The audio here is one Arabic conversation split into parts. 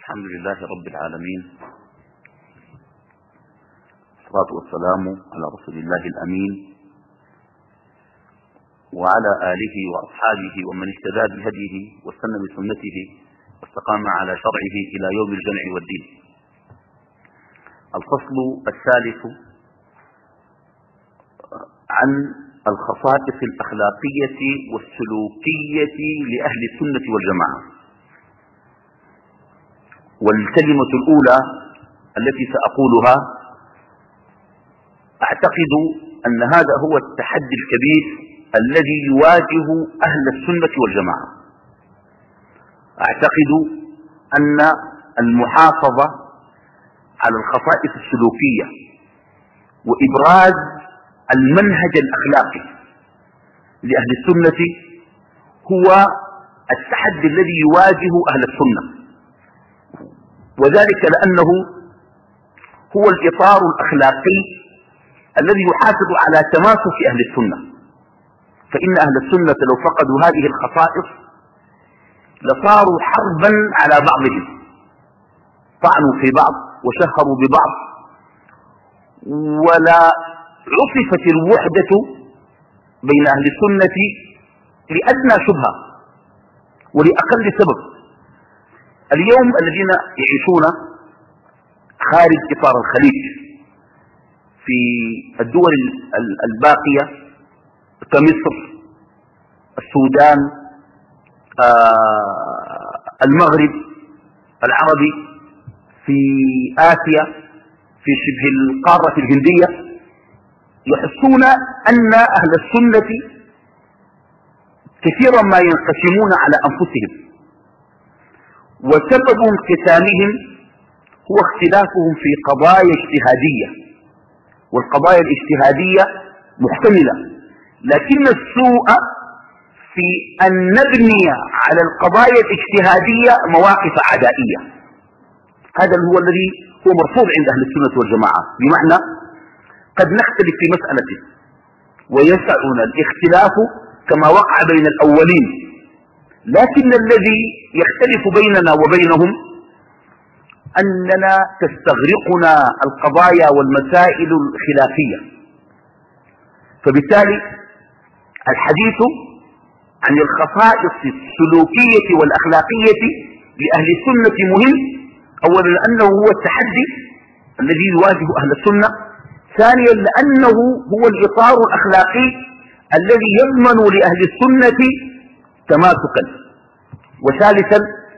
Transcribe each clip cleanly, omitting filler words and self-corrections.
الحمد لله رب العالمين، والصلاة والسلام على رسول الله الأمين وعلى آله وأصحابه ومن اهتدى بهديه واستنى بسنته واستقام على شرعه إلى يوم الجمع والدين. الفصل الثالث عن الخصائص الأخلاقية والسلوكية لأهل السنة والجماعة. والكلمة الأولى التي سأقولها أعتقد أن هذا هو التحدي الكبير الذي يواجه أهل السنة والجماعة. أعتقد أن المحافظة على الخصائص السلوكية وإبراز المنهج الأخلاقي لأهل السنة هو التحدي الذي يواجه أهل السنة، وذلك لأنه هو الإطار الأخلاقي الذي يحافظ على تماسك أهل السنة. فإن أهل السنة لو فقدوا هذه الخصائص لصاروا حربا على بعضهم، طعنوا في بعض وشهروا ببعض، ولا عصفت الوحدة بين أهل السنة لأدنى شبهة ولأقل سبب. اليوم الذين يعيشون خارج إطار الخليج في الدول الباقية كمصر، السودان، المغرب العربي، في آسيا، في شبه القارة الهندية، يحسون أن أهل السنة كثيرا ما ينقسمون على أنفسهم، وسبب انقسامهم هو اختلافهم في قضايا اجتهادية، والقضايا الاجتهادية محتملة، لكن السوء في أن نبني على القضايا الاجتهادية مواقف عدائية. هذا هو الذي هو مرفوض عند أهل السنة والجماعة، بمعنى قد نختلف في مسألة ويسعنا الاختلاف كما وقع بين الأولين، لكن الذي يختلف بيننا وبينهم أننا تستغرقنا القضايا والمسائل الخلافية. فبالتالي الحديث عن الخصائص السلوكية والأخلاقية لأهل السنة مهم، أولا لأنه هو التحدي الذي يواجه أهل السنة، ثانيا لأنه هو الإطار الأخلاقي الذي يضمن لأهل السنة تماسكا، وثالثا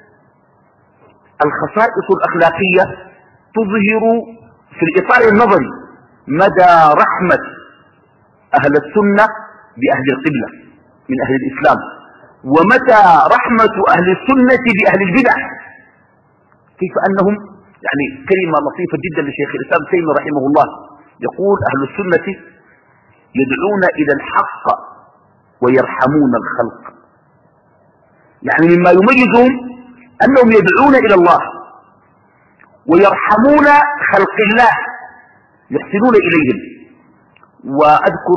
الخصائص الأخلاقية تظهر في الإطار النظري مدى رحمة أهل السنة بأهل القبلة من أهل الإسلام، ومتى رحمة أهل السنة بأهل البدع. كيف أنهم يعني كلمة لطيفة جدا لشيخ الإسلام تيمية رحمه الله، يقول أهل السنة يدعون إلى الحق ويرحمون الخلق. يعني مما يميزهم أنهم يدعون إلى الله ويرحمون خلق الله، يحسنون إليهم. وأذكر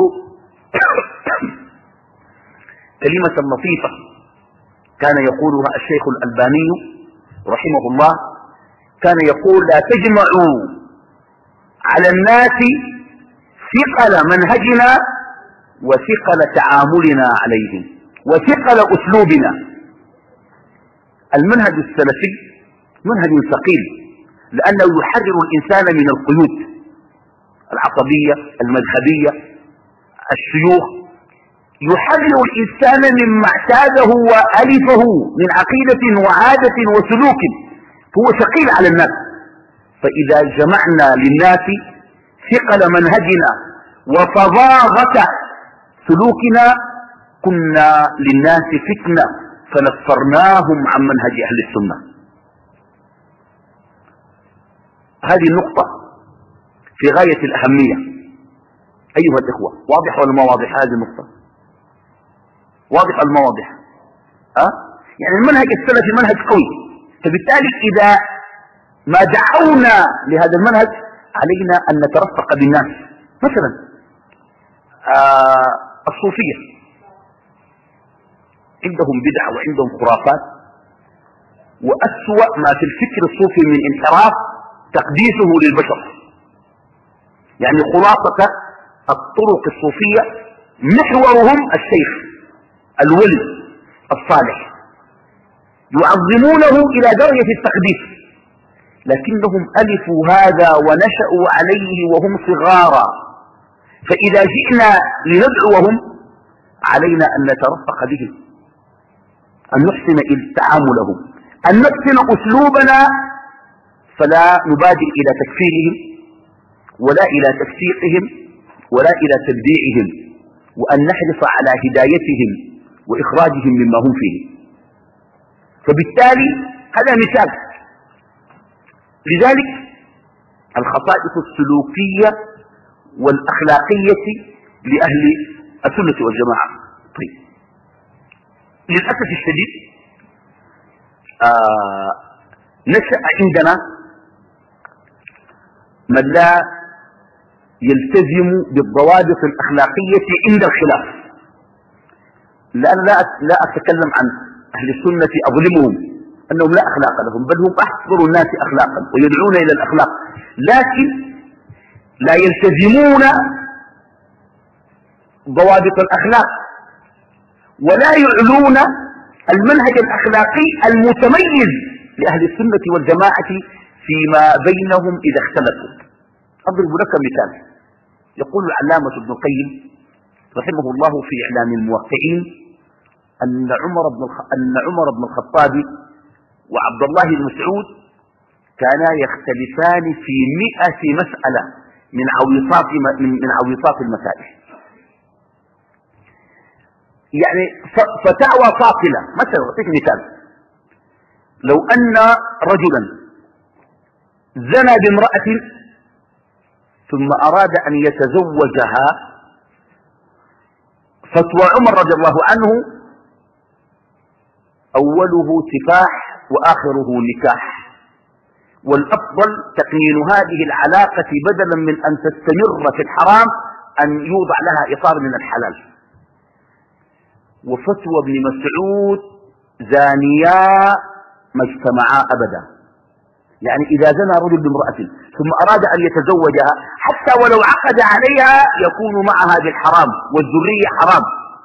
كلمة لطيفة كان يقولها الشيخ الألباني رحمه الله، كان يقول: لا تجمعوا على الناس ثقل منهجنا وثقل تعاملنا عليهم وثقل أسلوبنا. المنهج السلفي منهج ثقيل، لأنه يحرر الإنسان من القيود العصبية المذهبية، الشيوخ، يحرر الإنسان مما اعتاده وألفه من عقيدة وعادة وسلوك، هو ثقيل على الناس. فإذا جمعنا للناس ثقل منهجنا وفظاظة سلوكنا كنا للناس فتنة فنفرناهم عن منهج أهل السنة. هذه النقطة في غاية الأهمية أيها الإخوة. واضح ولا ما واضح هذه النقطة؟ واضح ولا ما واضح؟ يعني المنهج السلفي منهج قوي، فبالتالي إذا ما دعونا لهذا المنهج علينا أن نترفق بالناس. مثلا الصوفية عندهم بدع وعندهم خرافات وأسوأ ما في الفكر الصوفي من انحراف تقديسه للبشر. يعني خلاصة الطرق الصوفية محورهم الشيخ الولي الصالح، يعظمونه إلى درجة التقديس، لكنهم ألفوا هذا ونشأوا عليه وهم صغارا، فإذا جئنا لندعوهم علينا أن نترفق بهم، أن نحسن تعاملهم، أن نحسن أسلوبنا، فلا نبادر إلى تكفيرهم ولا إلى تفسيقهم ولا إلى تبديعهم، وأن نحرص على هدايتهم وإخراجهم مما هم فيه. فبالتالي هذا مثال. لذلك الخصائص السلوكية والأخلاقية لأهل السنة والجماعة. طيب، للأسف الشديد نشأ عندنا من لا يلتزم بالضوابط الأخلاقية عند الخلاف. لأن لا أتكلم عن أهل السنة أظلمهم أنهم لا أخلاق لهم، بل هم أحسن الناس أخلاقا ويدعون إلى الأخلاق، لكن لا يلتزمون ضوابط الأخلاق ولا يعلون المنهج الأخلاقي المتميز لأهل السنة والجماعة فيما بينهم إذا اختلفوا. أضرب لك مثال. يقول العلامة ابن القيم رحمه الله في إعلام الموقعين أن عمر بن الخطاب وعبد الله بن مسعود كانا يختلفان في 100 مسألة من عويصات المسائل. يعني فتاوى فاصلة. مثلا أعطيك مثال، لو أن رجلا زنى بامرأة ثم أراد أن يتزوجها، فتوى عمر رضي الله عنه أوله سفاح وآخره نكاح، والأفضل تقنين هذه العلاقة بدلا من أن تستمر في الحرام أن يوضع لها إطار من الحلال. وفتوى ابن مسعود زانيا ما اجتمعا أبدا. يعني إذا زنى رجل بامرأة ثم أراد أن يتزوجها حتى ولو عقد عليها يكون معها بالحرام والذرية حرام.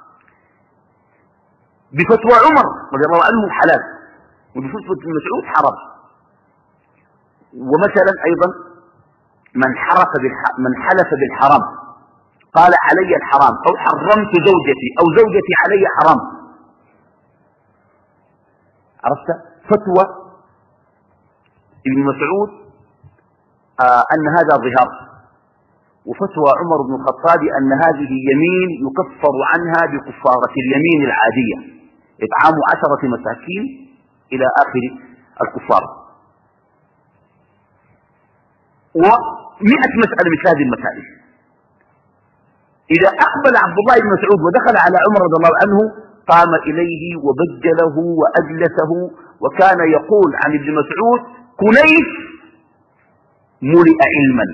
بفتوى عمر رضي الله عنه حلال، وبفتوى ابن مسعود حرام. ومثلا أيضا من حلف بالحرام قال علي الحرام أو حرمت زوجتي أو زوجتي علي حرام، عرفت؟ فتوى ابن مسعود أن هذا ظهار، وفتوى عمر بن الخطاب أن هذه يمين يكفر عنها بكفارة اليمين العادية، إطعام 10 مساكين إلى آخر الكفار. و100 مسألة مثل هذه المسائل. إذا أقبل عبد الله بن مسعود ودخل على عمر رضي الله عنه قام إليه وبجله وأجلسه، وكان يقول عن ابن مسعود كنيف ملئ علما.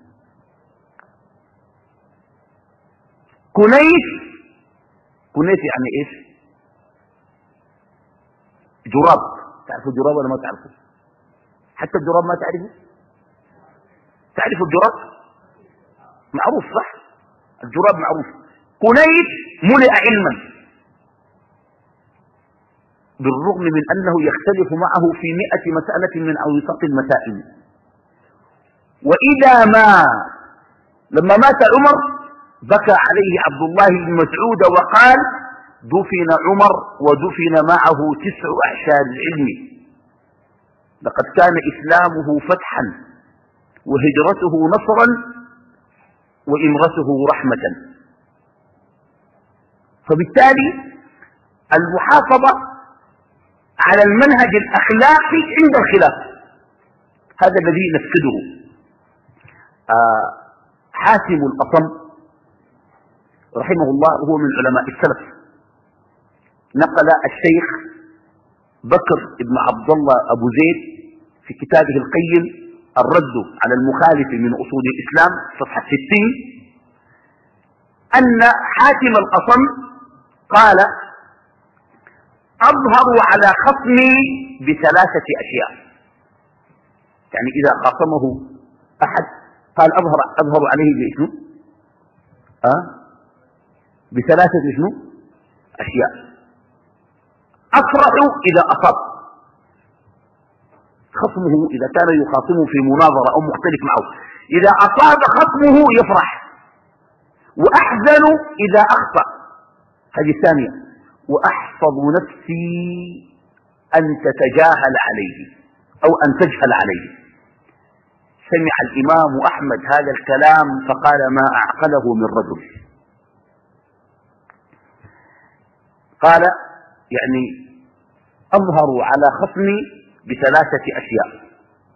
كنيف يعني إيش؟ جراب. تعرفوا الجراب ولا ما تعرفوا؟ حتى الجراب ما تعرفوا؟ تعرفوا الجراب؟ معروف صح؟ الجراب معروف. كنيف ملئ علما، بالرغم من أنه يختلف معه في 100 مسألة من أوسط المسائل. وإذا لما مات عمر بكى عليه عبد الله بن مسعود وقال دفن عمر ودفن معه 9 أعشار العلم، لقد كان إسلامه فتحا وهجرته نصرا وإمرته رحمة. فبالتالي المحافظة على المنهج الأخلاقي عند الخلاف هذا الذي نفقده. حاتم الأصم رحمه الله هو من علماء السلف، نقل الشيخ بكر بن عبد الله أبو زيد في كتابه القيم الرد على المخالف من أصول الإسلام صفحة 60 أن حاتم الأصم قال أظهر على خصمي بثلاثة أشياء. يعني إذا خاصمه أحد قال أظهر عليه بإشنو؟ بثلاثة إشنو؟ أشياء. أفرح إذا أصاب خصمه، إذا كان يخاصمه في مناظرة أو مختلف معه، إذا أصاب خصمه يفرح. وأحزن إذا أخطأ، هذه الثانية. وأحفظ نفسي أن تتجاهل عليه أو أن تجهل عليه. سمع الإمام أحمد هذا الكلام فقال ما أعقله من رجل. قال يعني أظهر على خصمي بثلاثة أشياء: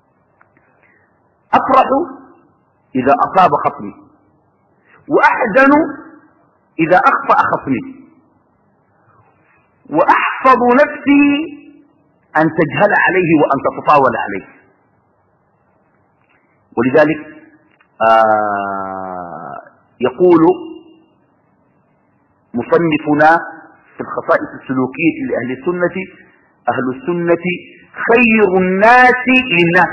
أفرح إذا أصاب خصمي، وأحزن إذا أخطأ خصمي، وأحفظ نفسي أن تجهل عليه وأن تتطاول عليه. ولذلك يقول مصنفنا في الخصائص السلوكية لأهل السنة: أهل السنة خير الناس للناس،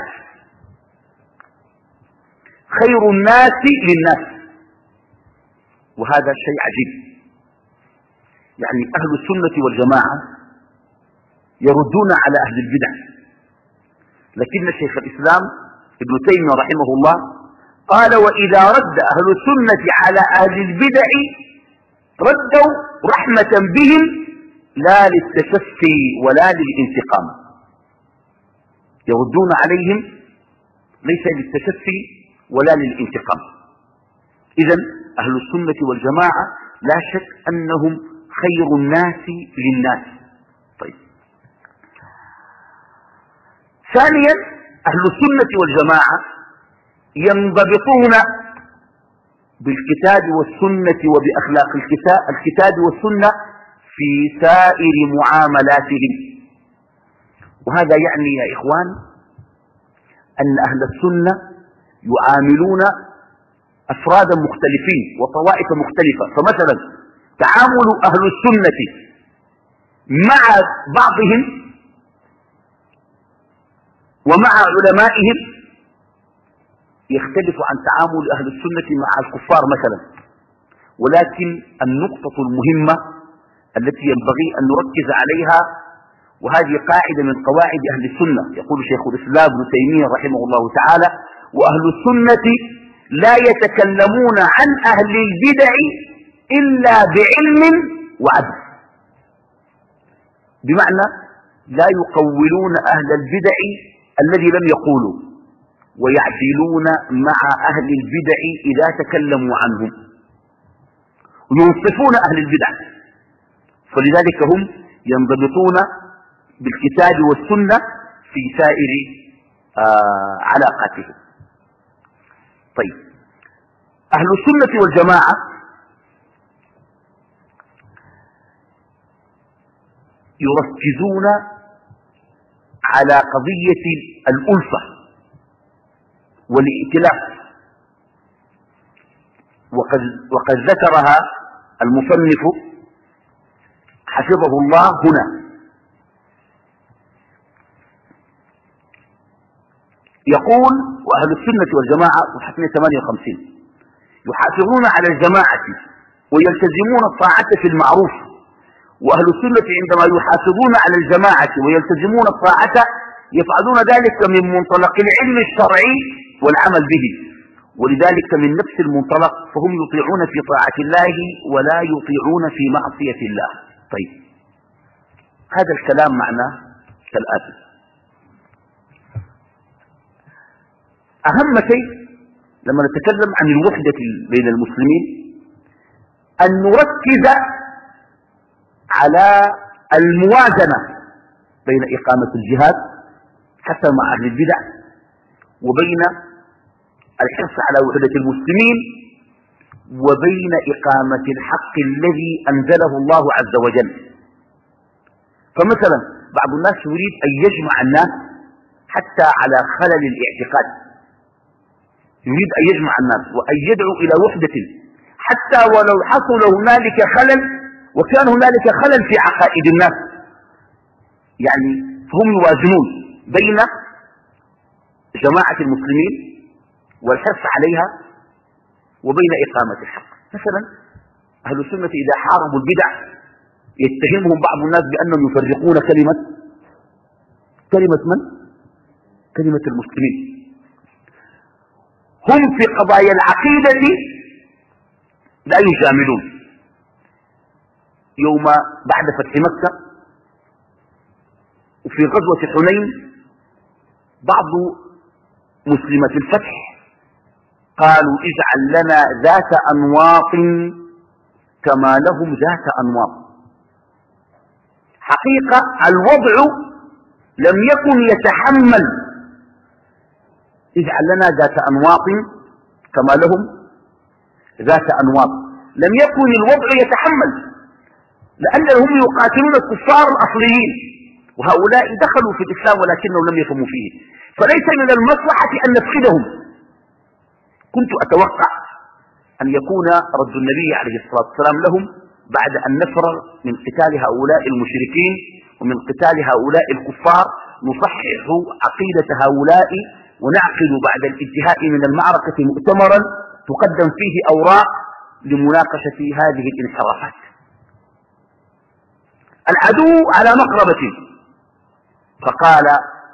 خير الناس للناس. وهذا شيء عجيب. يعني أهل السنة والجماعة يردون على أهل البدع، لكن شيخ الإسلام ابن تيمية رحمه الله قال: وإذا رد أهل السنة على أهل البدع ردوا رحمة بهم لا للتشفي ولا للانتقام. يردون عليهم ليس للتشفي ولا للانتقام. إذن أهل السنة والجماعة لا شك أنهم خير الناس للناس. طيب، ثانيا أهل السنة والجماعة ينضبطون بالكتاب والسنة وبأخلاق الكتاب والسنة في سائر معاملاتهم. وهذا يعني يا إخوان أن أهل السنة يعاملون أفرادا مختلفين وطوائف مختلفة. فمثلا تعامل أهل السنة مع بعضهم ومع علمائهم يختلف عن تعامل أهل السنة مع الكفار مثلا. ولكن النقطة المهمة التي ينبغي أن نركز عليها، وهذه قاعدة من قواعد أهل السنة، يقول شيخ الإسلام ابن تيمية رحمه الله تعالى: وأهل السنة لا يتكلمون عن أهل البدع إلا بعلم وعدل. بمعنى لا يقولون أهل البدع الذي لم يقولوا، ويعدلون مع أهل البدع إذا تكلموا عنهم، وينصفون أهل البدع. فلذلك هم ينضبطون بالكتاب والسنة في سائر علاقاتهم. طيب، أهل السنة والجماعة يركزون على قضية الألفة والائتلاف، وقد ذكرها المصنف حفظه الله هنا. يقول: وأهل السنة والجماعة صفحة 158 يحافظون على الجماعة ويلتزمون الطاعة في المعروف. وأهل السنة عندما يحافظون على الجماعة ويلتزمون الطاعة يفعلون ذلك من منطلق العلم الشرعي والعمل به، ولذلك من نفس المنطلق فهم يطيعون في طاعة الله ولا يطيعون في معصية الله. طيب، هذا الكلام معناه كالآتي: أهم شيء لما نتكلم عن الوحدة بين المسلمين أن نركز على الموازنة بين إقامة الجهاد حتى مع أهل البدع، وبين الحرص على وحدة المسلمين، وبين إقامة الحق الذي أنزله الله عز وجل. فمثلا بعض الناس يريد أن يجمع الناس حتى على خلل الاعتقاد، يريد أن يجمع الناس وأن يدعو إلى وحدة حتى ولو حصل هنالك خلل، وكان هنالك خلل في عقائد الناس، يعني فهم يوازنون بين جماعة المسلمين والحرص عليها وبين إقامة الحق. مثلا أهل السنة إذا حاربوا البدع يتهمهم بعض الناس بأنهم يفرقون كلمة من؟ كلمة المسلمين. هم في قضايا العقيدة لا يجاملون. يوم بعد فتح مكة وفي غزوة حنين بعض مسلمة الفتح قالوا اجعل لنا ذات أنواط كما لهم ذات أنواط. حقيقة الوضع لم يكن يتحمل اجعل لنا ذات أنواط كما لهم ذات أنواط. لم يكن الوضع يتحمل، لأنهم يقاتلون الكفار الأصليين، وهؤلاء دخلوا في الإسلام ولكنهم لم يفهموا فيه، فليس من المصلحة أن نفقدهم. كنت أتوقع أن يكون رد النبي عليه الصلاة والسلام لهم بعد أن نفرغ من قتال هؤلاء المشركين ومن قتال هؤلاء الكفار نصحح عقيدة هؤلاء ونعقد بعد الانتهاء من المعركة مؤتمرا تقدم فيه أوراق لمناقشة هذه الانحرافات. العدو على مقربة، فقال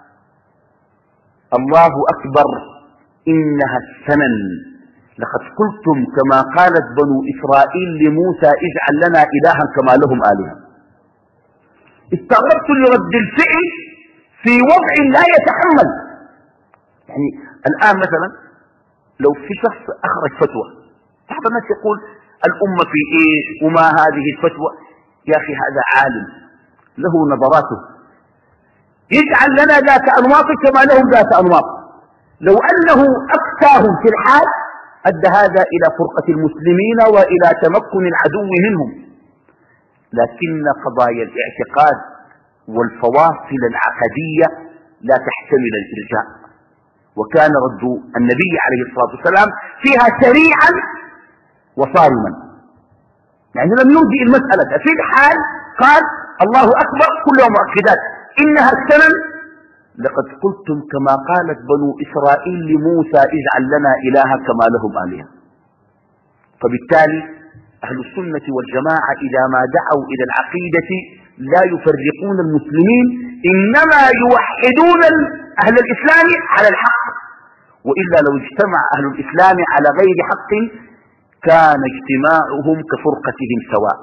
الله أكبر إنها السنن لقد قلتم كما قالت بنو إسرائيل لموسى اجعل لنا إلها كما لهم آلهة. استغربت لرد الفعل في وضع لا يتحمل. يعني الآن مثلا لو في شخص أخرج فتوى بعض الناس يقول الأمة في إيش وما هذه الفتوى. يا أخي هذا عالم له نظراته، يجعل لنا ذات أنواط كما لهم ذات أنواط. لو أنه أفتاهم في الحال أدى هذا إلى فرقة المسلمين وإلى تمكن العدو منهم. لكن قضايا الاعتقاد والفواصل العقدية لا تحتمل الإرجاء، وكان رد النبي عليه الصلاة والسلام فيها سريعا وصارما، يعني لم ينهي المسألة في الحال. قال الله أكبر كلها مؤكدات إنها السنن لقد قلتم كما قالت بنو إسرائيل لموسى اجعل لنا إلها كما لهم آلهة. فبالتالي أهل السنة والجماعة إذا ما دعوا إلى العقيدة لا يفرقون المسلمين، إنما يوحدون أهل الإسلام على الحق. وإلا لو اجتمع أهل الإسلام على غير حق كان اجتماعهم كفرقتهم سواء،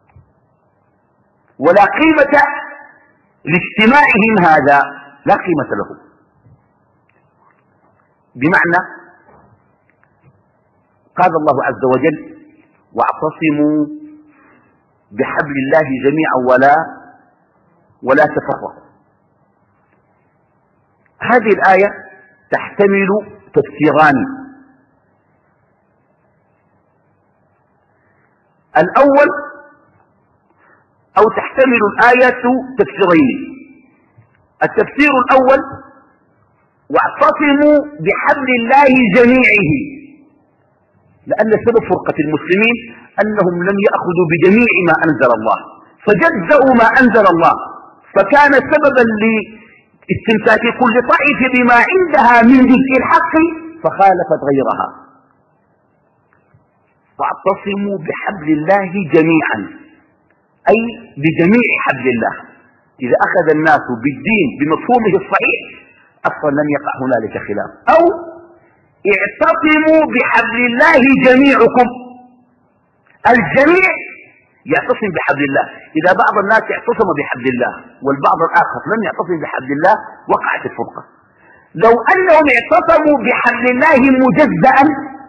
ولا قيمة لاجتماعهم هذا، لا قيمة له. بمعنى قال الله عز وجل واعتصموا بحبل الله جميعا ولا تفرقوا. هذه الآية تحتمل تفسيران. الأول أو تحتمل الآية تفسيرين. التفسير الأول واعتصموا بحبل الله جميعه، لأن سبب فرقة المسلمين أنهم لم يأخذوا بجميع ما أنزل الله فجزأوا ما أنزل الله، فكان سببا لاستمساك كل طائفة بما عندها من جزء الحق فخالفت غيرها. واعتصموا بحبل الله جميعا أي بجميع حبل الله. إذا أخذ الناس بالدين بمفهومه الصحيح أصلا لم يقع هنالك خلاف. أو اعتصموا بحبل الله جميعكم، الجميع يعتصم بحبل الله. إذا بعض الناس اعتصم بحبل الله والبعض الآخر لم يعتصم بحبل الله وقعت الفرقة. لو أنهم اعتصموا بحبل الله مجزأ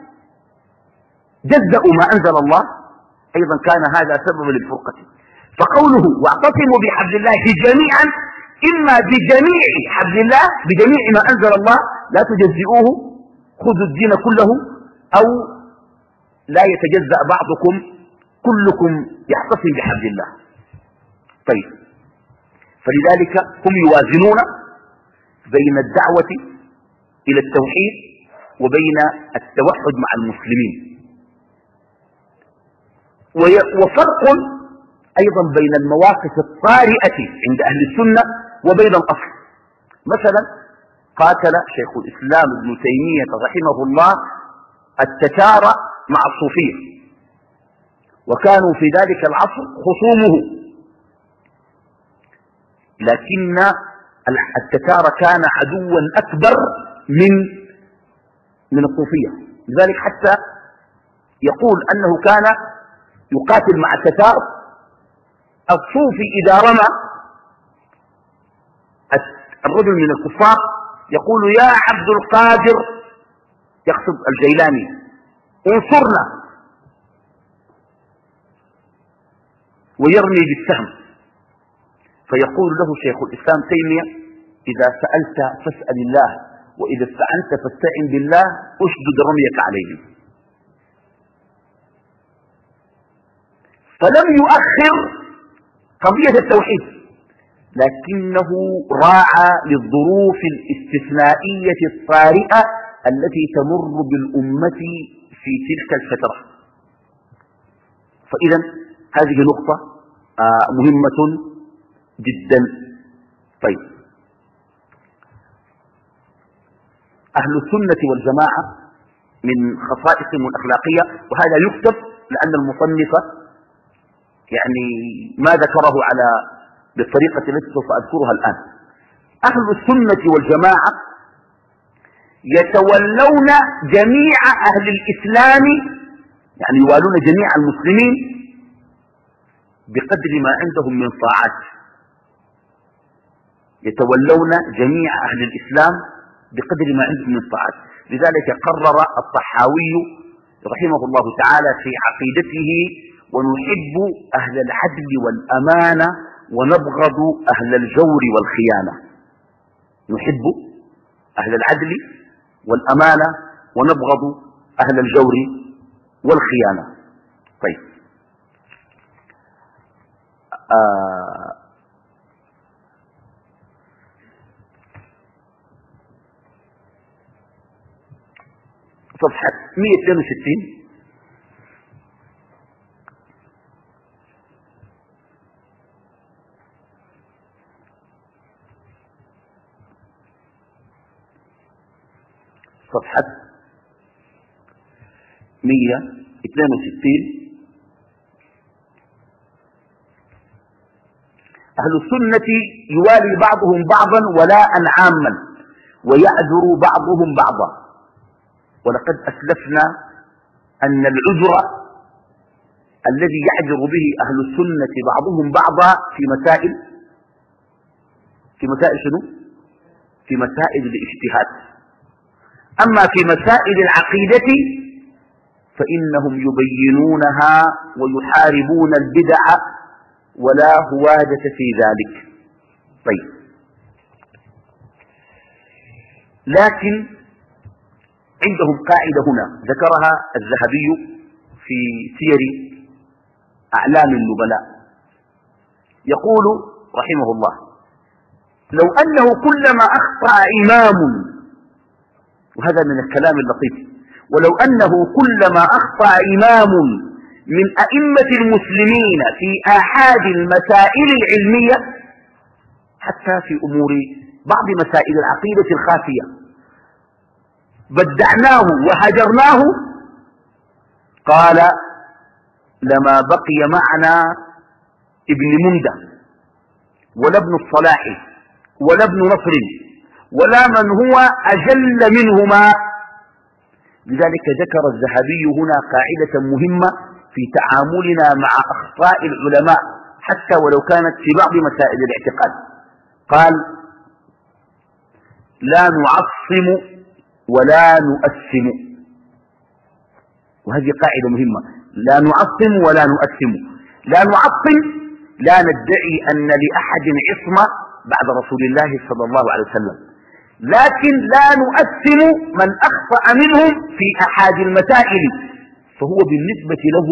جزأوا ما أنزل الله أيضا كان هذا سببا للفرقة. فقوله واعتصموا بحبل الله جميعا إما بجميع حبل الله بجميع ما أنزل الله لا تجزئوه خذوا الدين كله، أو لا يتجزأ بعضكم كلكم يعتصم بحبل الله. طيب، فلذلك هم يوازنون بين الدعوة إلى التوحيد وبين التوحد مع المسلمين. وفرق أيضا بين المواقف الطارئة عند أهل السنة وبين الأصل. مثلا قاتل شيخ الإسلام ابن تيمية رحمه الله التتار مع الصوفية، وكانوا في ذلك العصر خصومه، لكن التتار كان عدوا أكبر من الصوفية. لذلك حتى يقول أنه كان يقاتل مع التتار. الصوفي إذا رمى الرجل من الكفار يقول يا عبد القادر، يقصد الجيلاني، انصرنا، ويرمي بالسهم. فيقول له شيخ الإسلام تيمية إذا سألت فاسأل الله، وإذا استعنت فاستعن بالله، أشدد رميك عليهم. فلم يؤخر قضية التوحيد، لكنه راعى للظروف الاستثنائية الطارئة التي تمر بالأمة في تلك الفترة. فإذا هذه نقطة مهمة جدا. طيب، أهل السنة والجماعة من خصائصهم الأخلاقية، وهذا يكتب لأن المصنف يعني ما ذكره بالطريقة التي سوف أذكرها الآن. أهل السنة والجماعة يتولون جميع أهل الإسلام، يعني يوالون جميع المسلمين بقدر ما عندهم من طاعات. يتولون جميع أهل الإسلام بقدر ما عندهم من طاعات. لذلك قرر الطحاوي رحمه الله تعالى في عقيدته: ونحب أهل العدل والأمانة ونبغض أهل الجور والخيانة. نحب أهل العدل والأمانة ونبغض أهل الجور والخيانة. طيب، صفحة 162. صفحة 162. أهل السنة يوالي بعضهم بعضا ولاء عاما، ويعذر بعضهم بعضا. ولقد أسلفنا أن العذر الذي يعذر به أهل السنة بعضهم بعضا في مسائل شنو؟ في مسائل الاجتهاد. أما في مسائل العقيدة فإنهم يبينونها ويحاربون البدع ولا هوادة في ذلك. طيب، لكن عندهم قاعدة هنا ذكرها الذهبي في سير أعلام النبلاء، يقول رحمه الله: لو أنه كلما أخطأ إمام، وهذا من الكلام اللطيف، ولو أنه كلما أخطأ إمام من أئمة المسلمين في آحاد المسائل العلمية، حتى في أمور بعض مسائل العقيدة الخافية، بدعناه وهجرناه، قال: لما بقي معنا ابن مندة ولا ابن الصلاح ولا ابن نصر ولا من هو أجل منهما. لذلك ذكر الذهبي هنا قاعدة مهمة في تعاملنا مع أخطاء العلماء حتى ولو كانت في بعض مسائل الاعتقاد. قال: لا نعصم ولا نؤسم. وهذه قاعدة مهمة: لا نعصم ولا نؤسم. لا نعصم، لا ندعي أن لأحد عصمة بعد رسول الله صلى الله عليه وسلم، لكن لا نؤسم من أخطأ منهم في أحد المسائل، فهو بالنسبة له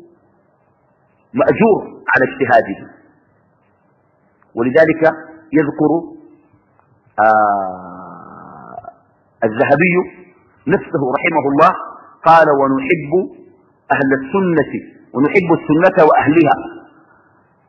مأجور على اجتهاده. ولذلك يذكر الذهبي نفسه رحمه الله قال: ونحب أهل السنة ونحب السنة وأهلها،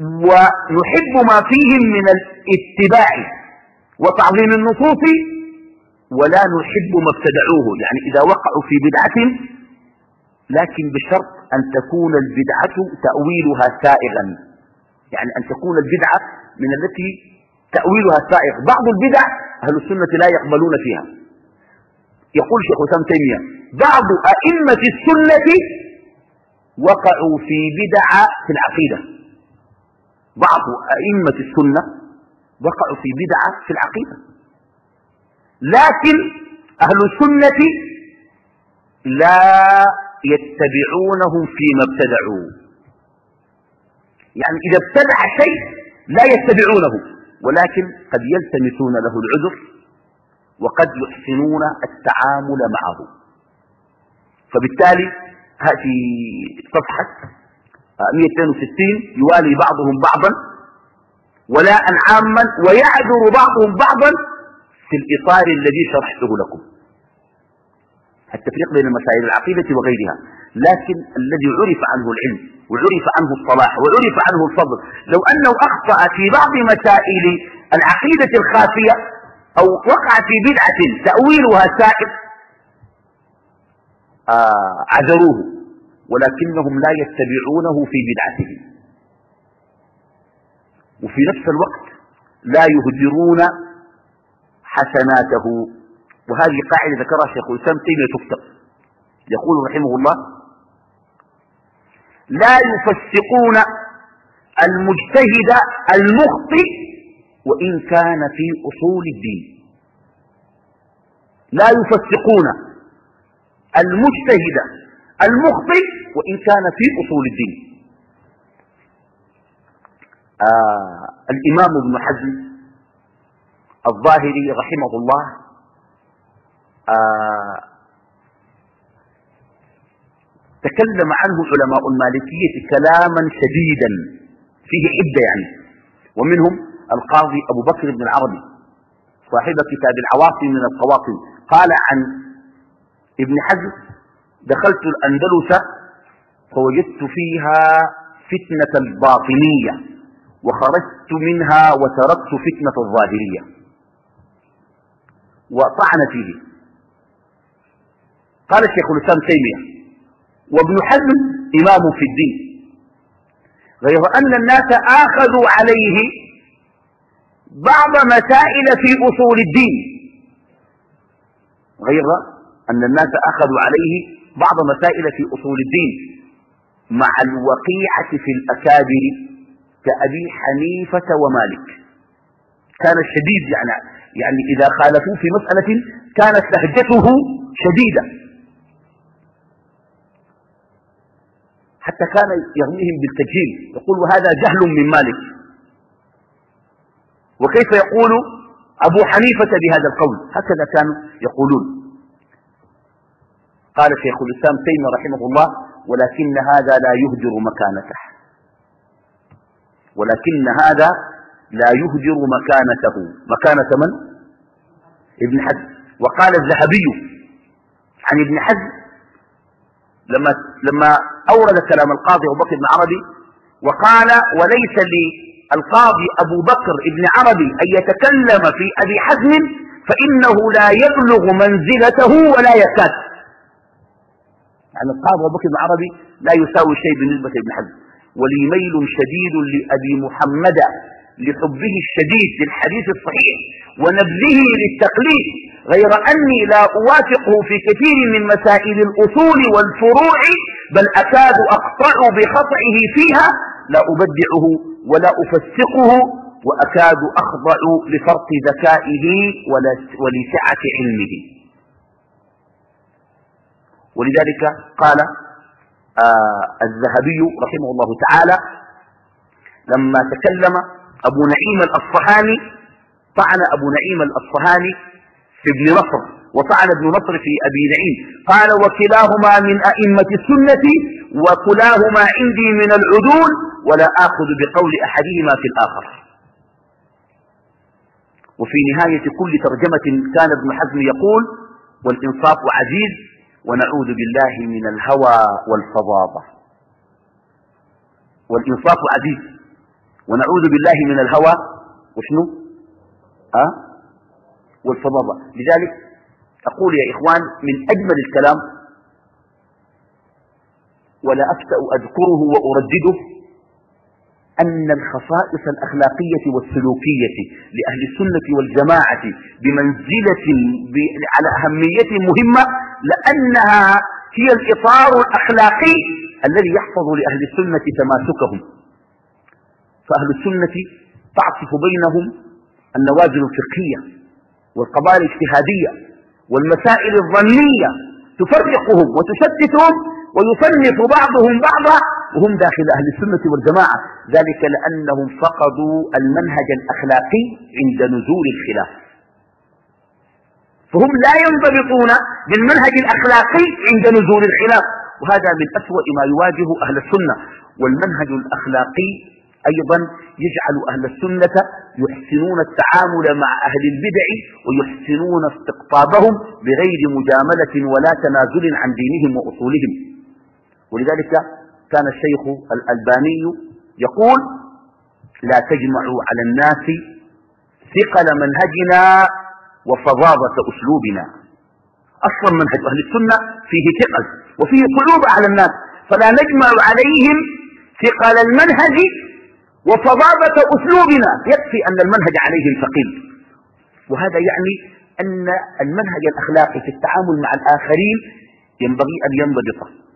ونحب ما فيهم من الاتباع وتعظيم النصوص، ولا نحب ما ابتدعوه. يعني إذا وقعوا في بدعة، لكن بشرط أن تكون البدعة تأويلها سائغا، يعني أن تكون البدعة من التي تأويلها سائغ. بعض البدع أهل السنة لا يقبلون فيها. يقول شيخ الإسلام تيمية: بعض أئمة السنة وقعوا في بدع في العقيدة. بعض أئمة السنة وقعوا في بدع في العقيدة، لكن أهل السنة لا يتبعونهم فيما ابتدعوا. يعني إذا ابتدع شيء لا يتبعونه، ولكن قد يلتمسون له العذر وقد يحسنون التعامل معه. فبالتالي هذه صفحة 162 يوالي بعضهم بعضا ولاء عاما ويعذر بعضهم بعضا في الإطار الذي شرحته لكم، التفريق بين مسائل العقيدة وغيرها. لكن الذي عرف عنه العلم وعرف عنه الصلاح وعرف عنه الفضل، لو أنه أخطأ في بعض مسائل العقيدة الخافية أو وقع في بدعة تأويلها سائغ عذروه، ولكنهم لا يتبعونه في بدعته، وفي نفس الوقت لا يهدرون حسناته. وهذه قاعدة ذكرها شيخ الإسلام تيمية تكتب. يقول رحمه الله: لا يفسقون المجتهد المخطئ وإن كان في أصول الدين. لا يفسقون المجتهد المخطئ وإن كان في أصول الدين. الإمام ابن حزم الظاهري رحمه الله تكلم عنه علماء المالكية كلاما شديدا فيه حدة يعني، ومنهم القاضي أبو بكر بن العربي صاحب كتاب العواصم من القواصم، قال عن ابن حزم: دخلت الأندلس فوجدت فيها فتنة الباطنية وخرجت منها وتركت فتنة الظاهرية، وطعن فيه. قال الشيخ الإسلام تيمية: وابن حزم إمام في الدين، غير أن الناس آخذوا عليه بعض مسائل في أصول الدين، غير أن الناس أخذوا عليه بعض مسائل في أصول الدين مع الوقيعة في الأكابر كأبي حنيفة ومالك. كان الشديد يعني إذا خالفوا في مسألة كانت لهجته شديدة، حتى كان يرميهم بالتجهيل، يقول: وهذا جهل من مالك، وكيف يقول أبو حنيفة بهذا القول؟ هكذا كانوا يقولون. قال شيخ الإسلام تيمية رحمه الله: ولكن هذا لا يهدر مكانته، ولكن هذا لا يهدر مكانته. مكانة من؟ ابن حزم. وقال الذهبي عن ابن حزم لما أورد كلام القاضي أبو بكر بن عربي، وقال: وليس للقاضي أبو بكر بن عربي أن يتكلم في أبي حزم فإنه لا يبلغ منزلته ولا يكاد. يعني القاضي أبو بكر بن عربي لا يساوي شيء بالنسبة لابن حزم. ولي ميل شديد لأبي محمد لحبه الشديد للحديث الصحيح ونبذه للتقليد، غير أني لا أوافقه في كثير من مسائل الأصول والفروع، بل أكاد أقطع بخطئه فيها، لا أبدعه ولا أفسقه، وأكاد أخضع لفرط ذكائه ولسعة علمه. ولذلك قال الذهبي رحمه الله تعالى لما تكلم أبو نعيم الأصفهاني، طعن أبو نعيم الأصفهاني في ابن نصر وطعن ابن نصر في أبي نعيم، قال: وكلاهما من أئمة السنة وكلاهما عندي من العدول ولا آخذ بقول أحدهما في الآخر. وفي نهاية كل ترجمة كان ابن حزم يقول: والإنصاف عزيز ونعوذ بالله من الهوى والفظاظة. والإنصاف عزيز، ونعوذ بالله من الهوى وشنو والفظاظة. لذلك أقول يا إخوان من أجمل الكلام ولا أفتأ أذكره وأردده أن الخصائص الأخلاقية والسلوكية لأهل السنة والجماعة بمنزلة على أهمية مهمة، لأنها هي الإطار الأخلاقي الذي يحفظ لأهل السنة تماسكهم. فأهل السنة تعصف بينهم النوازل الفقهية والقضايا الاجتهادية والمسائل الظنية تفرقهم وتشتتهم ويصنف بعضهم بعضا وهم داخل أهل السنة والجماعة، ذلك لأنهم فقدوا المنهج الأخلاقي عند نزول الخلاف، فهم لا ينضبطون بالمنهج الأخلاقي عند نزول الخلاف، وهذا من أسوأ ما يواجه أهل السنة. والمنهج الأخلاقي أيضا يجعل أهل السنة يحسنون التعامل مع أهل البدع ويحسنون استقطابهم بغير مجاملة ولا تنازل عن دينهم وأصولهم. ولذلك كان الشيخ الألباني يقول: لا تجمعوا على الناس ثقل منهجنا وفظاظة أسلوبنا. أصلا منهج أهل السنة فيه ثقل وفيه صعوبة على الناس، فلا نجمع عليهم ثقل المنهج وفظاظة أسلوبنا، يكفي أن المنهج عليهم ثقيل. وهذا يعني أن المنهج الأخلاقي في التعامل مع الآخرين ينبغي أن ينضبط.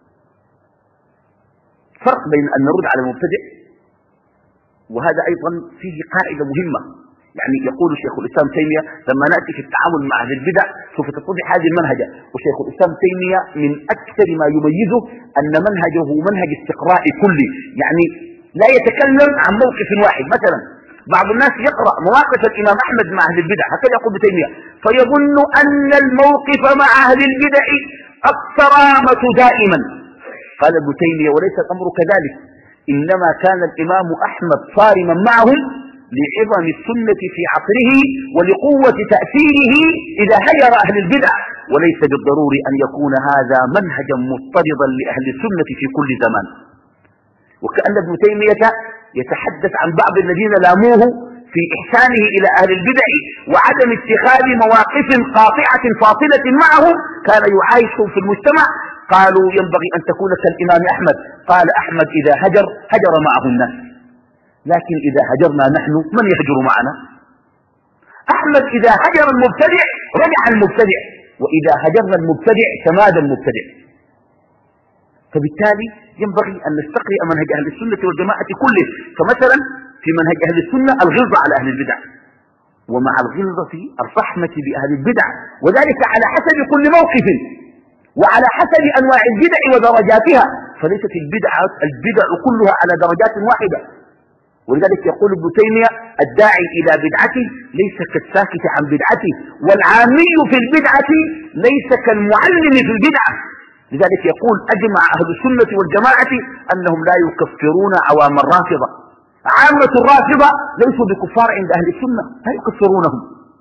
فرق بين أن نرد على المبتدع، وهذا أيضا فيه قاعدة مهمة. يعني يقول شيخ الإسلام تيمية: لما نأتي في التعامل مع أهل البدع سوف تتضح هذه المنهجة. وشيخ الإسلام تيمية من أكثر ما يميزه أن منهجه منهج استقراء كلي، يعني لا يتكلم عن موقف واحد. مثلا بعض الناس يقرأ مواقف الإمام أحمد مع أهل البدع، هكذا يقول ابن تيمية، فيظن أن الموقف مع أهل البدع الصرامة دائما. قال ابن تيمية: وليس الأمر كذلك، إنما كان الإمام أحمد صارما معهم لعظم السنة في عصره ولقوة تأثيره إذا هجر أهل البدع، وليس بالضروري أن يكون هذا منهجا مضطردا لأهل السنة في كل زمان. وكأن ابن تيمية يتحدث عن بعض الذين لاموه في إحسانه إلى أهل البدع وعدم اتخاذ مواقف قاطعة فاصلة معهم، كان يعايشهم في المجتمع. قالوا: ينبغي أن تكون كالإمام أحمد. قال: أحمد إذا هجر معه الناس، لكن إذا هجرنا نحن من يهجر معنا؟ أحمد إذا هجر المبتدع رجع المبتدع، وإذا هجرنا المبتدع تمادى المبتدع. فبالتالي ينبغي أن نستقرئ منهج أهل السنة والجماعة كله. فمثلا في منهج أهل السنة الغلظة على أهل البدع، ومع الغلظة الرحمة بأهل البدع، وذلك على حسب كل موقف وعلى حسب أنواع البدع ودرجاتها، فليست البدع كلها على درجات واحدة. ولذلك يقول ابن تيمية: الداعي إلى بدعته ليس كالساكت عن بدعته، والعامي في البدعة ليس كالمعلم في البدعة. لذلك يقول: أجمع أهل السنة والجماعة أنهم لا يكفرون عوام الرافضة. عامة الرافضة ليسوا بكفار عند أهل السنة، لا يكفرونهم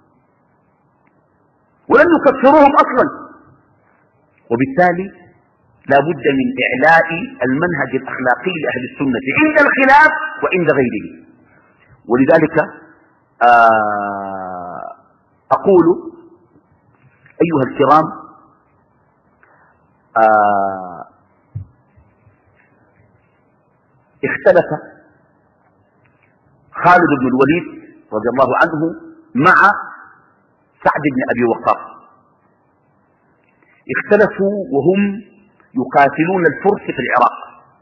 ولن يكفروهم أصلا. وبالتالي لا بد من إعلاء المنهج الأخلاقي لأهل السنة عند الخلاف وعند غيره. ولذلك أقول أيها الكرام: اختلف خالد بن الوليد رضي الله عنه مع سعد بن أبي وقاص. اختلفوا وهم يقاتلون الفرس في العراق،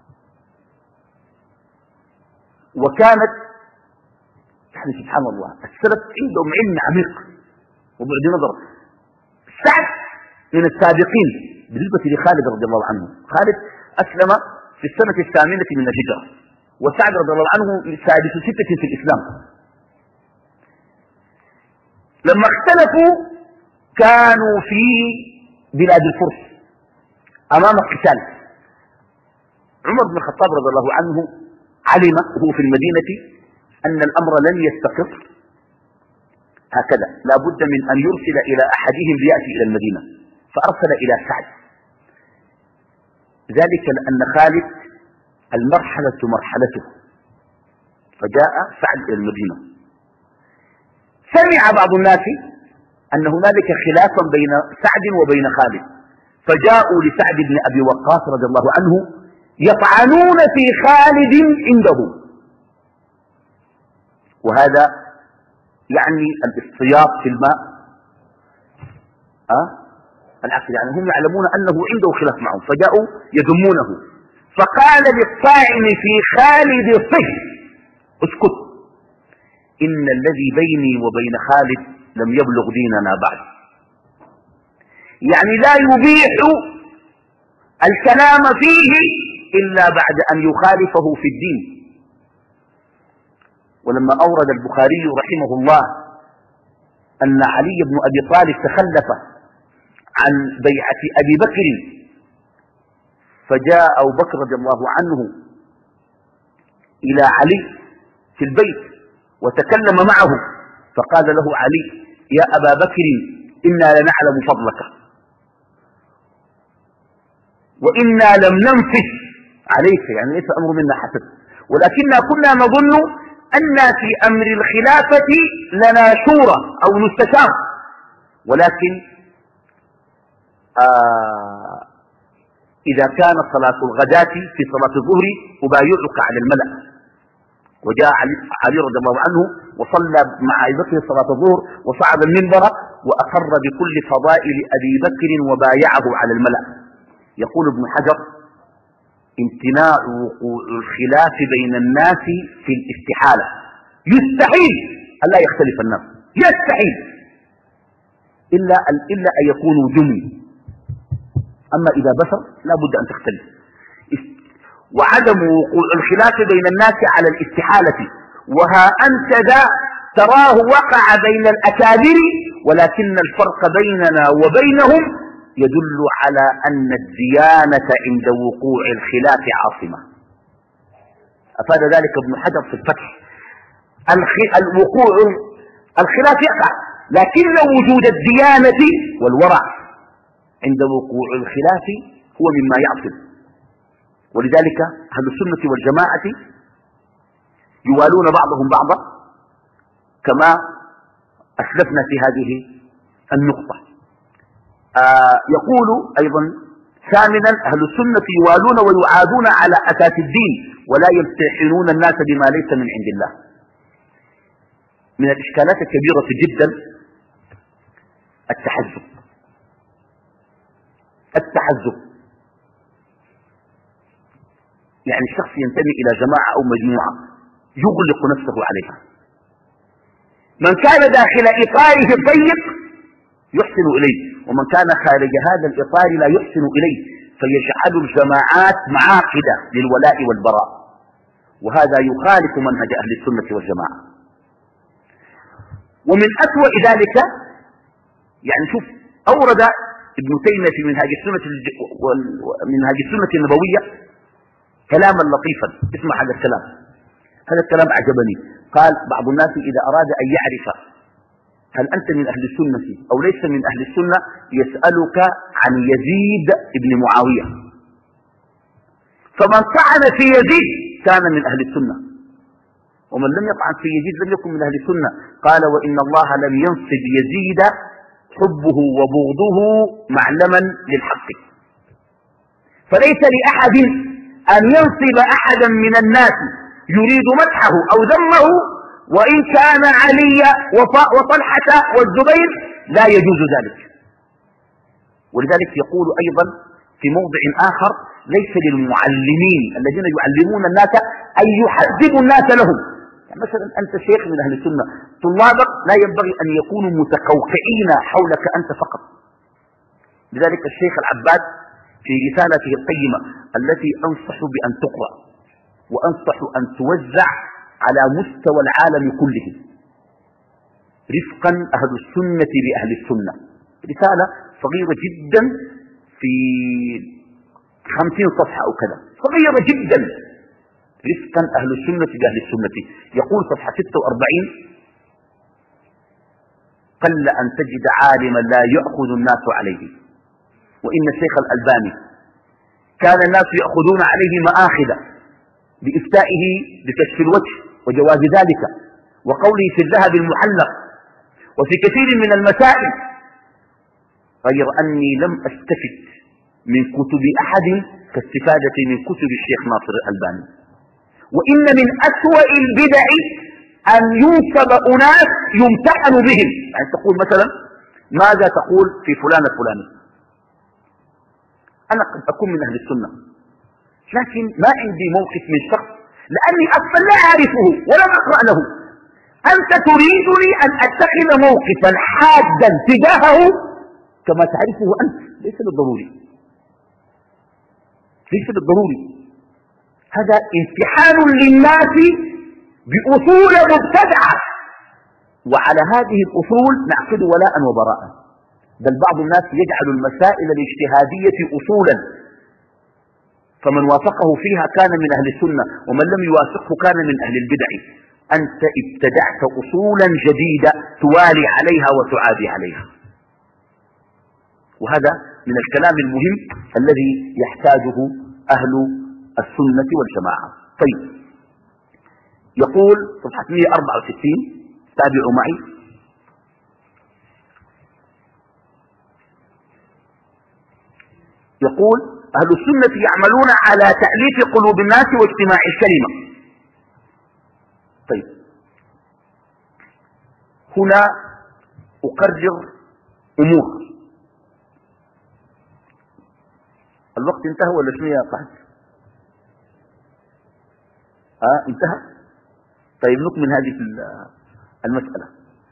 وكانت يعني سبحان الله السلف عندهم علم عميق وبعد نظر. سعد من السابقين بالنسبة لخالد رضي الله عنه. خالد أسلم في السنة 8 من الهجرة، وسعد رضي الله عنه 6 في الإسلام. لما اختلفوا كانوا في بلاد الفرس أمام القتال. عمر بن الخطاب رضي الله عنه علم وهو في المدينة أن الأمر لن يستقر هكذا، لا بد من أن يرسل إلى أحدهم ليأتي إلى المدينة، فأرسل إلى سعد، ذلك لأن خالد المرحلة مرحلته، فجاء سعد إلى المدينة. سمع بعض الناس أن هنالك خلافا بين سعد وبين خالد، فجاءوا لسعد بن أبي وقاص رضي الله عنه يطعنون في خالد عنده، وهذا يعني الاصطياد في الماء العقل، يعني هم يعلمون أنه عنده خلاف معهم، فجاءوا يذمونه. فقال للطاعن في خالد صه، اسكت، إن الذي بيني وبين خالد لم يبلغ ديننا بعد. يعني لا يبيح الكلام فيه إلا بعد أن يخالفه في الدين. ولما أورد البخاري رحمه الله أن علي بن أبي طالب تخلف عن بيعة أبي بكر، فجاء أبو بكر رضي الله عنه إلى علي في البيت وتكلم معه، فقال له علي: يا أبا بكر، إنا لنعلم فضلك وإنا لم ننفس عليك، يعني ليس أمر منا حسد، ولكننا كنا نظن أن في أمر الخلافة لنا شورى أو نستشار، ولكن إذا كان صلاة الغداة في صلاة الظهر أبايعك على الملأ. وجاء علي رضي الله عنه وصلى مع أبي بكر صلاة الظهر وصعد المنبر وأقر بكل فضائل أبي بكر وبايعه على الملأ. يقول ابن حجر: امتناع وقوع الخلاف بين الناس في الاستحالة، يستحيل أن لا يختلف الناس، يستحيل إلا أن يكونوا جمل، أما إذا بشر لا بد أن تختلف. وعدم وقوع الخلاف بين الناس على الاستحالة، وها أنت ذا تراه وقع بين الأكابر، ولكن الفرق بيننا وبينهم يدل على أن الديانة عند وقوع الخلاف عاصمة. أفاد ذلك ابن حجر في الفتح. الوقوع الخلاف يقع، لكن وجود الديانة والورع عند وقوع الخلاف هو مما يعصم. ولذلك أهل السنة والجماعة يوالون بعضهم بعضا كما أسلفنا في هذه النقطة. يقول أيضا ثامنا: أهل السنة يوالون ويعادون على أساس الدين، ولا يمتحنون الناس بما ليس من عند الله. من الإشكالات الكبيرة جدا التحزب، يعني الشخص ينتمي إلى جماعة أو مجموعة يغلق نفسه عليها. من كان داخل إطاره الضيق يحسن إليه، ومن كان خارج هذا الإطار لا يحسن إليه، فيجعل الجماعات معاقدة للولاء والبراء، وهذا يخالف منهج أهل السنة والجماعة. ومن أسوأ ذلك، يعني شوف، أورد ابن تيمية في منهج السنة النبوية كلاما لطيفا، اسمع هذا الكلام، هذا الكلام أعجبني. قال: بعض الناس إذا أراد أن يعرف هل أنت من أهل السنة أو ليس من أهل السنة يسألك عن يزيد بن معاوية، فمن طعن في يزيد كان من أهل السنة، ومن لم يطعن في يزيد لم يكن من أهل السنة. قال: وإن الله لم ينصب يزيد حبه وبغضه معلما للحق، فليس لأحد أن ينصب أحدا من الناس يريد مدحه أو ذمه، وإن كان علي وطلحة والزبير لا يجوز ذلك. ولذلك يقول أيضا في موضع آخر: ليس للمعلمين الذين يعلمون الناس أن يحذبوا الناس لهم. يعني مثلا أنت شيخ من أهل السنة، طلابك لا ينبغي أن يكونوا متقوقعين حولك أنت فقط. لذلك الشيخ العباد في رسالته القيمة التي أنصح بأن تقرأ وأنصح أن توزع على مستوى العالم كله: رفقا أهل السنة بأهل السنة، رسالة صغيرة جدا في 50 صفحة أو كذا، صغيرة جدا، رفقا أهل السنة بأهل السنة. يقول صفحة 46: قل أن تجد عالما لا يأخذ الناس عليه، وإن الشيخ الألباني كان الناس يأخذون عليه مآخذ بإفتائه بكشف الوجه وجواز ذلك، وقوله في الذهب المحلق وفي كثير من المسائل، غير أني لم أستفد من كتب أحد كاستفادتي من كتب الشيخ ناصر الألباني. وإن من أسوأ البدع أن ينسب أناس يمتحن بهم، يعني تقول مثلا ماذا تقول في فلان الفلاني؟ أنا قد أكون من أهل السنة، لكن ما عندي موقف من شخص لأني أصلا لا أعرفه ولم أقرأ له. أنت تريدني أن أتخذ موقفا حادا تجاهه كما تعرفه أنت، ليس بالضروري، ليس بالضروري. هذا امتحان للناس بأصول مبتدعة، وعلى هذه الأصول نعقد ولاء وبراء. بل بعض الناس يجعل المسائل الاجتهادية أصولا، فمن وافقه فيها كان من أهل السنة، ومن لم يوافقه كان من أهل البدع. أنت ابتدعت أصولا جديدة توالي عليها وتعادي عليها، وهذا من الكلام المهم الذي يحتاجه أهل السنة والجماعة. طيب، يقول صفحة 164، تابعوا معي، يقول أهل السنة يعملون على تأليف قلوب الناس واجتماع الكلمة. طيب، هنا أقرر أمور. الوقت انتهى ولا شنو يا قحط؟ انتهى. طيب، نكمل هذه المسألة.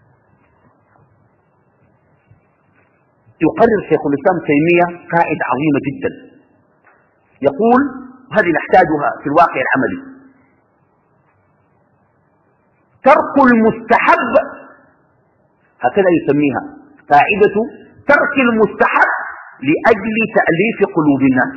يقرر شيخ الإسلام تيمية قاعدة عظيمة جدا، يقول هذه نحتاجها في الواقع العملي: ترك المستحب، هكذا يسميها قاعدة ترك المستحب لأجل تأليف قلوب الناس.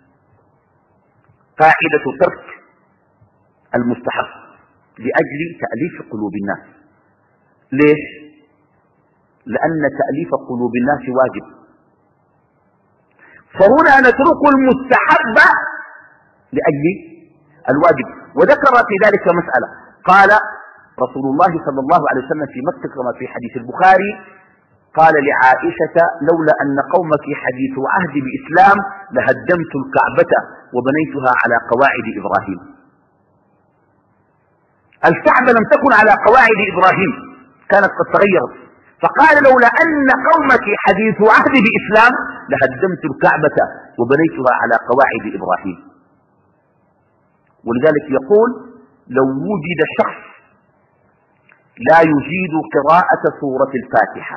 قاعدة ترك المستحب لأجل تأليف قلوب الناس. ليش؟ لأن تأليف قلوب الناس واجب، فهنا نترك المستحب لأجل الواجب. وذكر في ذلك مسألة، قال رسول الله صلى الله عليه وسلم في مكة كما في حديث البخاري، قال لعائشة: لولا أن قومك حديث عهد بإسلام لهدمت الكعبة وبنيتها على قواعد إبراهيم. الكعبة لم تكن على قواعد إبراهيم، كانت قد تغيرت، فقال: لولا أن قومك حديث عهد بإسلام لهدمت الكعبة وبنيتها على قواعد إبراهيم. ولذلك يقول: لو وجد شخص لا يجيد قراءة سورة الفاتحة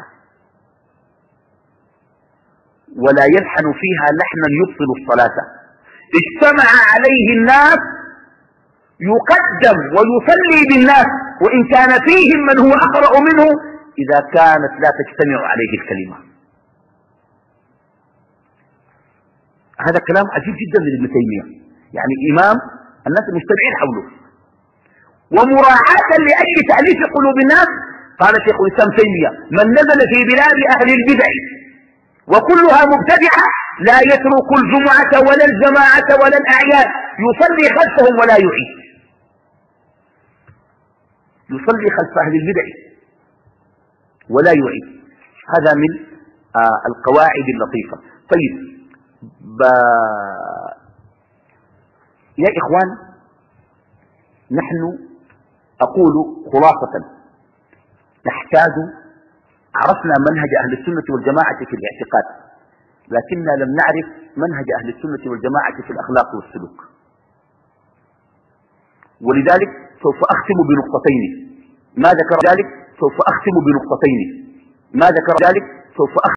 ولا يلحن فيها لحنا يبطل الصلاة، اجتمع عليه الناس يقدم ويصلي بالناس، وإن كان فيهم من هو أقرأ منه إذا كانت لا تجتمع عليه الكلمة. هذا كلام عجيب جدا لابن تيمية، يعني إمام الناس مجتمعين حوله. ومراعاة لأجل تأليف قلوب الناس، قال شيخ الإسلام تيمية: من نزل في بلاد أهل البدع وكلها مبتدعة لا يترك الجمعة ولا الجماعة ولا الأعياد، يصلي خلفهم ولا يعيد، يصلي خلف أهل البدع ولا يعيد. هذا من القواعد اللطيفة. طيب، يا إخوان، نحن أقول خلاصة نحتاج، عرفنا منهج أهل السنة والجماعة في الاعتقاد، لكننا لم نعرف منهج أهل السنة والجماعة في الأخلاق والسلوك. ولذلك سوف أختم بنقطتين. ما ذكر ذلك سوف أختم بنقطتين. ما ذكر ذلك سوف أختم